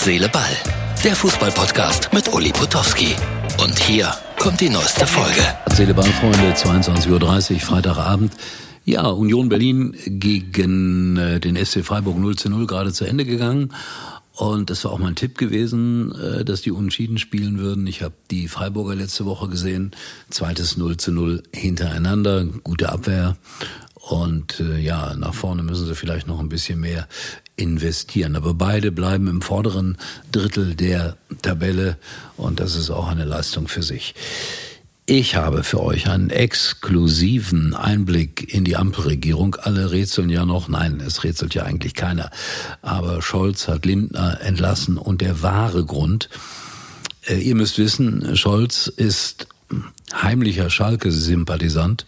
Seele, Ball. Der Fußball-Podcast mit Uli Potowski. Und hier kommt die neueste Folge. Herz, Seele, Ball, Freunde, 22.30 Uhr, Freitagabend. Ja, Union Berlin gegen den SC Freiburg 0:0 gerade zu Ende gegangen. Und das war auch mein Tipp gewesen, dass die unentschieden spielen würden. Ich habe die Freiburger letzte Woche gesehen. Zweites 0:0 hintereinander. Gute Abwehr. Und nach vorne müssen sie vielleicht noch ein bisschen mehr investieren. Aber beide bleiben im vorderen Drittel der Tabelle. Und das ist auch eine Leistung für sich. Ich habe für euch einen exklusiven Einblick in die Ampelregierung. Alle rätseln ja noch. Nein, es rätselt ja eigentlich keiner. Aber Scholz hat Lindner entlassen und der wahre Grund, ihr müsst wissen, Scholz ist heimlicher Schalke-Sympathisant.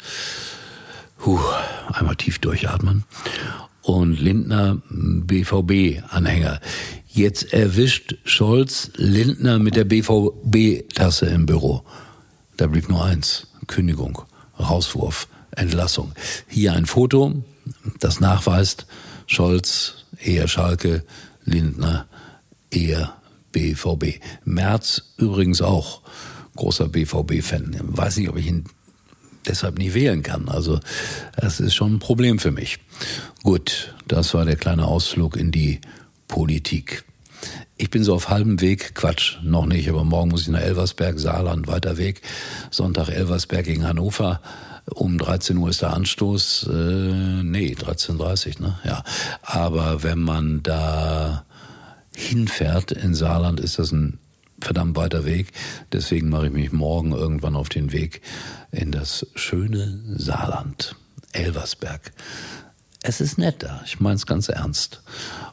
Einmal tief durchatmen. Und Lindner BVB-Anhänger. Jetzt erwischt Scholz Lindner mit der BVB-Tasse im Büro. Da blieb nur eins: Kündigung, Rauswurf, Entlassung. Hier ein Foto, das nachweist, Scholz eher Schalke, Lindner eher BVB. Merz übrigens auch großer BVB-Fan. Weiß nicht, ob ich ihn deshalb nicht wählen kann. Also das ist schon ein Problem für mich. Gut, das war der kleine Ausflug in die Politik. Ich bin so auf halbem Weg, Quatsch, noch nicht, aber morgen muss ich nach Elversberg, Saarland, weiter Weg. Sonntag Elversberg gegen Hannover. Um 13 Uhr ist der Anstoß. 13:30 Uhr, ne? Ja. Aber wenn man da hinfährt in Saarland, ist das ein verdammt weiter Weg. Deswegen mache ich mich morgen irgendwann auf den Weg in das schöne Saarland, Elversberg. Es ist nett da, ich meine es ganz ernst.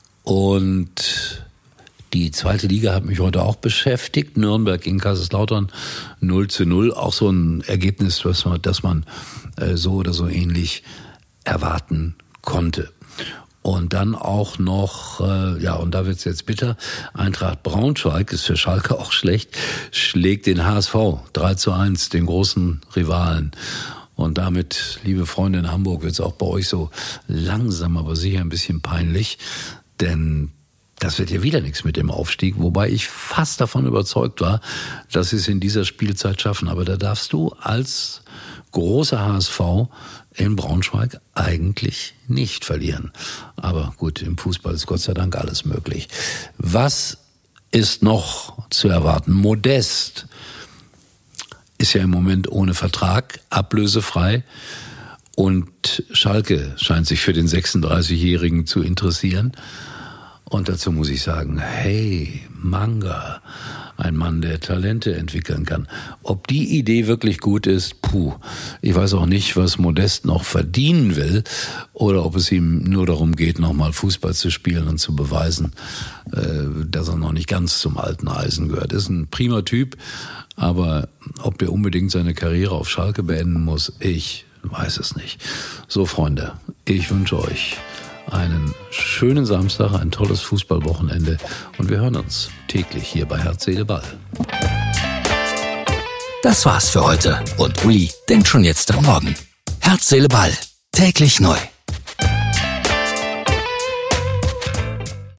Und die zweite Liga hat mich heute auch beschäftigt. Nürnberg gegen Kaiserslautern 0:0. Auch so ein Ergebnis, das man so oder so ähnlich erwarten konnte. Und dann auch noch, und da wird's jetzt bitter, Eintracht Braunschweig, ist für Schalke auch schlecht, schlägt den HSV 3:1, den großen Rivalen. Und damit, liebe Freunde in Hamburg, wird's auch bei euch so langsam, aber sicher ein bisschen peinlich, denn das wird ja wieder nichts mit dem Aufstieg, wobei ich fast davon überzeugt war, dass sie es in dieser Spielzeit schaffen. Aber da darfst du als großer HSV in Braunschweig eigentlich nicht verlieren. Aber gut, im Fußball ist Gott sei Dank alles möglich. Was ist noch zu erwarten? Modest ist ja im Moment ohne Vertrag, ablösefrei. Und Schalke scheint sich für den 36-Jährigen zu interessieren. Und dazu muss ich sagen, hey, Manga, ein Mann, der Talente entwickeln kann. Ob die Idee wirklich gut ist, ich weiß auch nicht, was Modest noch verdienen will oder ob es ihm nur darum geht, nochmal Fußball zu spielen und zu beweisen, dass er noch nicht ganz zum alten Eisen gehört. Ist ein prima Typ, aber ob der unbedingt seine Karriere auf Schalke beenden muss, ich weiß es nicht. So, Freunde, ich wünsche euch einen schönen Samstag, ein tolles Fußballwochenende und wir hören uns täglich hier bei Herz, Seele, Ball. Das war's für heute und Uli denkt schon jetzt am Morgen. Herz, Seele, Ball. Täglich neu.